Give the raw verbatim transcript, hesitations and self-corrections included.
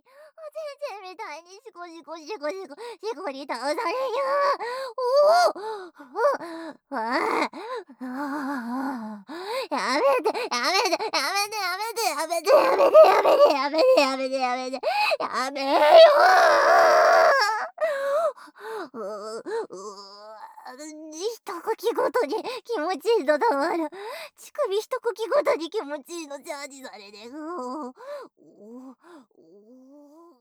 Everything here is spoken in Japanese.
先生みたいにシコシコシコシコシコに倒されりゃ、おお、ああ、ああ、やめてやめてやめてやめてやめてやめてやめてやめてやめてやめてやめよ。うう、一呼吸ごとに気持ちいいのたまる。乳首一呼吸ごとに気持ちいいのチャージされて、うお、おお、おお。